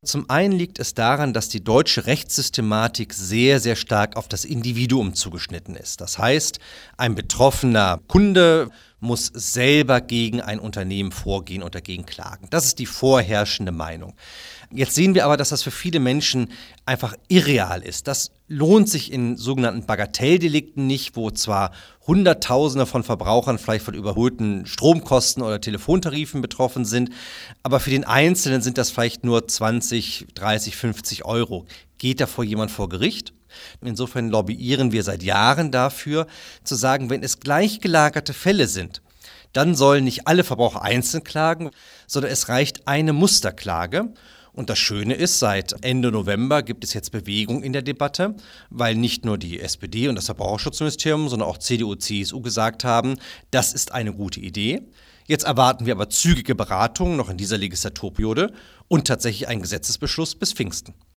Zum einen liegt es daran, dass die deutsche Rechtssystematik sehr, sehr stark auf das Individuum zugeschnitten ist. Das heißt, ein betroffener Kunde muss selber gegen ein Unternehmen vorgehen und dagegen klagen. Das ist die vorherrschende Meinung. Jetzt sehen wir aber, dass das für viele Menschen einfach irreal ist. Das lohnt sich in sogenannten Bagatelldelikten nicht, wo zwar Hunderttausende von Verbrauchern vielleicht von überholten Stromkosten oder Telefontarifen betroffen sind, aber für den Einzelnen sind das vielleicht nur 20, 30, 50 Euro. Geht davor jemand vor Gericht? Insofern lobbyieren wir seit Jahren dafür, zu sagen, wenn es gleichgelagerte Fälle sind, dann sollen nicht alle Verbraucher einzeln klagen, sondern es reicht eine Musterklage. Und das Schöne ist, seit Ende November gibt es jetzt Bewegung in der Debatte, weil nicht nur die SPD und das Verbraucherschutzministerium, sondern auch CDU, CSU gesagt haben, das ist eine gute Idee. Jetzt erwarten wir aber zügige Beratungen noch in dieser Legislaturperiode und tatsächlich einen Gesetzesbeschluss bis Pfingsten.